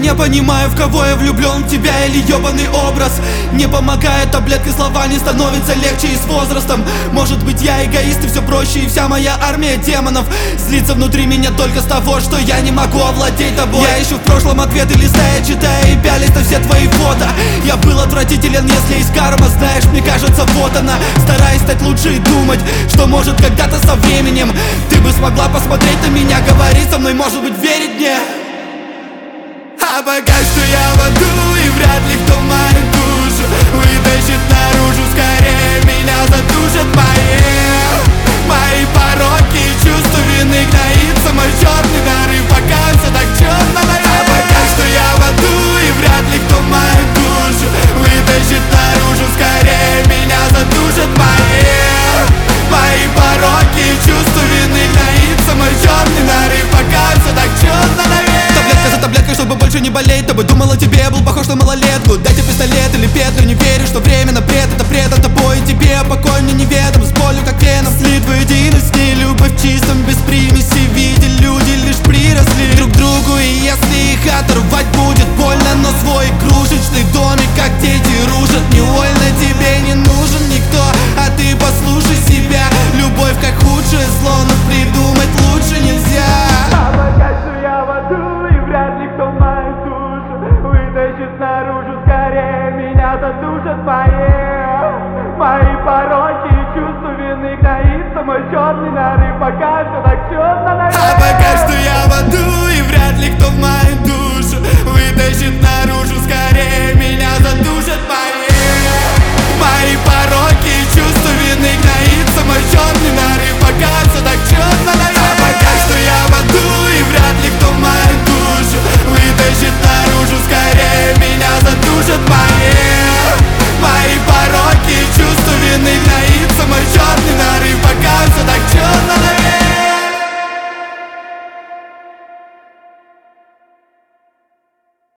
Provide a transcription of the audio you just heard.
не понимаю, в кого я влюблен, в тебя или ебаный образ. Не помогает таблетки, слова не становятся легче и с возрастом. Может быть я эгоист и все проще, и вся моя армия демонов злится внутри меня только с того, что я не могу овладеть тобой. Я ищу в прошлом ответы, листая, читая и пялись на все твои фото. Я был отвратителен, если есть карма, знаешь, мне кажется, вот она. Стараюсь стать лучше и думать, что может когда-то со временем ты бы смогла посмотреть на меня, говорить со мной, может быть, верить мне. А пока что я в аду, и вряд ли кто мою душу вытащит наружу. Скорее меня задушат мои пороки, чувство вины гноится мой черный нарыв, пока все так черно наверх. А пока что я в аду, и вряд ли кто мою душу вытащит наружу. Скорее меня задушат мои пороки, чувство вины гноится мой черный нарыв, пока все так черно наверх. Таблетка за таблеткой, чтобы больше не болеть тобой. Думал о тебе, был похож на малолетку. Дайте пистолет или петлю, не верю, что временно бред. Это предан тобой и тебе, покой мне неведом. С болью как веном слит воедино с ней. Любовь в чистом, без примеси. Видели люди, лишь приросли друг к другу. И если их оторвать будет больно, но свой игрушечный домик, как дети, рушат. Невольно тебе не нужен никто, а ты послушай себя. Любовь как худшее зло, но придумать лучше нельзя. А пока что я в аду, и вряд ли кто мою душу вытащит наружу. Скорее меня задушат мои пороки, и чувство вины гноится мой черный нарыв, пока все так черно наверх. А пока что я в аду, и вряд ли кто мою душу вытащит наружу.